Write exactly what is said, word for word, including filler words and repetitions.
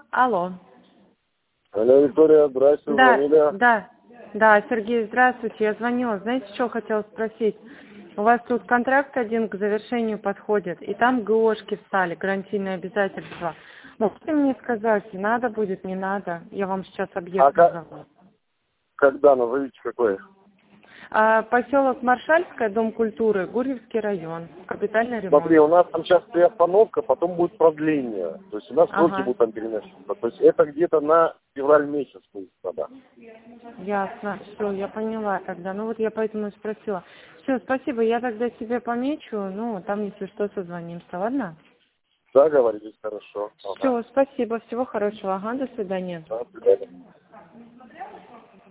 Алло. Алло, Виктория, здрасте, Да, звонили. да, да, Сергей, здравствуйте, я звонила. Знаете, что хотела спросить? У вас тут контракт один к завершению подходит, и там ГОшки встали, гарантийные обязательства. Можете мне сказать, надо будет, не надо? Я вам сейчас А объект ка- назову. когда, назовите какой? А, поселок Маршальская, Дом культуры, Гурьевский район, капитальный ремонт. Смотри, у нас там сейчас приостановка, потом будет продление. То есть у нас сроки Ага, будут там переноситься. То есть это где-то на февраль месяц будет тогда. ясно, все, я поняла тогда. Ну вот я поэтому и спросила. Все, спасибо, я тогда себе помечу, ну, там, если что, созвонимся, ладно? Да, говорите, хорошо. Ага. Все, спасибо, всего хорошего, ага, до свидания. Да, до свидания.